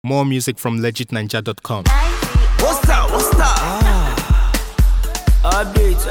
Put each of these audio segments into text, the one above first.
More music from legitninja.com. What's up? What's up? Updates.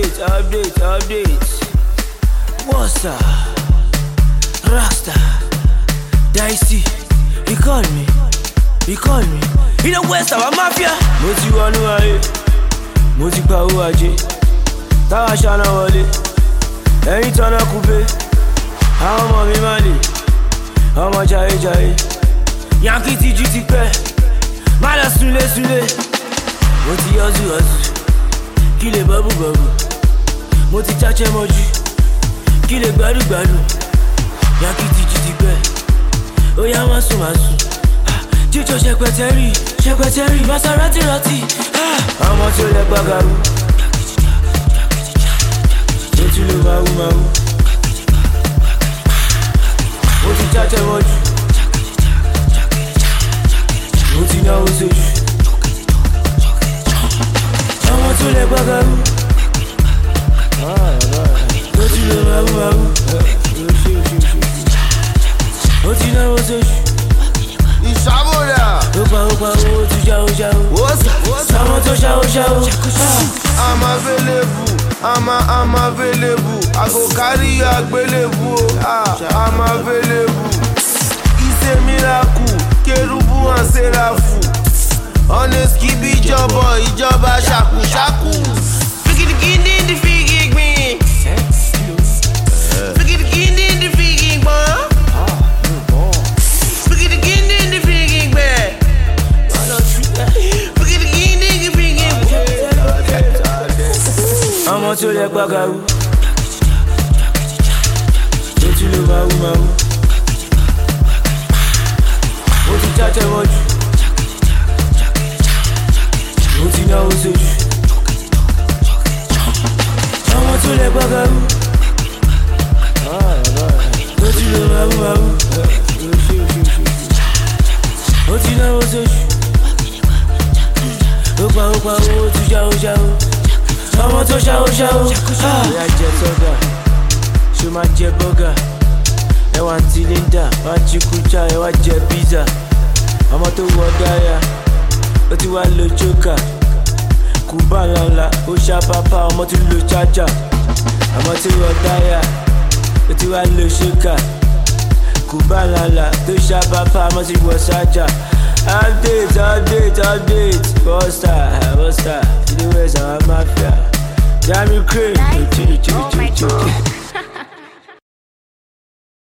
What's up? Rasta, Dicey, he call me. In the West of a mafia. Moti wanu aye, moti pa o aje. Tawa shana wale, ẹyin tana coupe. Àwọn ọmọ mi máa lè, ọmọ jayé. Yankee ti ju ti pẹ́, má lọ súlé. Mo ti yọjú, kí lè bọ́bù. Mo ti cháchẹ́ mọ́jú, kí lè gbádùn. Yankee ti ju ti pẹ́, ó yá má sùn. Jíjọ ṣẹpẹtẹrì, Maserati rọtì. Ọmọ tí ó lẹ gbàgàrú, létí ló máa wú. Mo ti cháchẹ́ mọ́jú, mo ti náwó sójú. Ọmọ tó lẹ gbàgàrú, létí ló máa wú. Mo ti náwó sójú. Ìṣàbọ̀dà. Ó pa owó tó ṣáwó. Ọmọ tó ṣáwó. I'm available. I go carry your agbelebu. I'm available. It's a miracle. Kerubu and Serafu. Honest keep ìjọba ṣàkúṣàkú. Ọmọ tó lẹ gbàgàrú, létí ló máa wú. Mo ti cháchẹ́ mọ́jú, mo ti náwó sójú. Ọmọ tó lẹ gbàgàrú, létí ló máa wú. Mo ti náwó sójú. Ó pa owó tó ṣáwó. Ọmọ tó ṣáwó. Ìyá jẹ sọ́gà, ṣó máa jẹ bọ́gà. Ẹwà ti Linda, wá jí kújà, ẹwà jẹ pizza. Ọmọ tó wọ dáyà, ó ti wá lo jókà. Kùbá ńláńlá, ó ṣá pápá, ọmọ tó lo chájà. Ọmọ tó wọ dáyà, ó ti wá lo ṣókà. Kùbá ńláńlá, tó ṣá pápá, ọmọ tó wọ ṣájà. Update. What's that? You know where's our mafia? Jamie Crane. Oh my God.